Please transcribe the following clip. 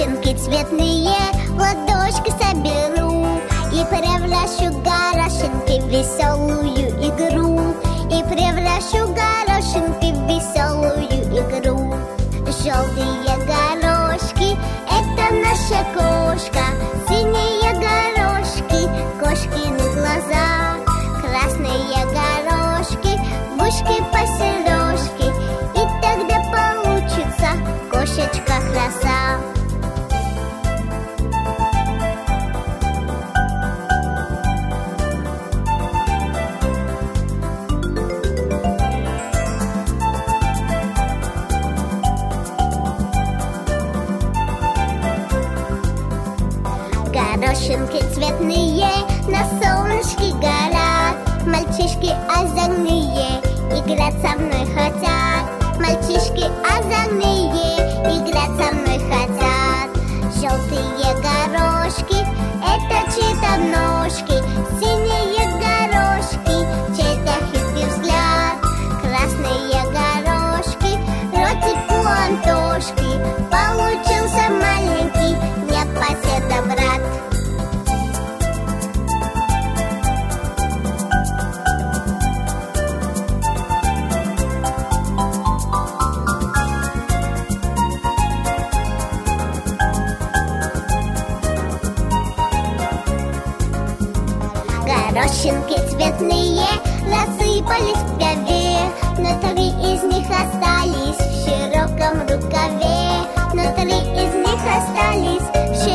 Горошинки цветные в ладошки соберу и превращу горошинки в веселую игру. И превращу горошинки в веселую игру. Желтые горошки — это наша кошка. Синие горошки — кошкины глаза. Красные горошки — бушки по-сережке. И тогда получится кошечка-краса. Горошинки цветные на солнышке горят. Мальчишки озорные играть со мной хотят. Мальчишки озорные играть со мной хотят. Желтые горошки — это чьи-то ножки. Синие горошки — чей-то хитрый взгляд. Красные горошки — ротик у Антошки. Получился маленький непоседа-брат. Горошинки цветные рассыпались в траве, но 3 из них остались в широком рукаве. Но 3 из них остались в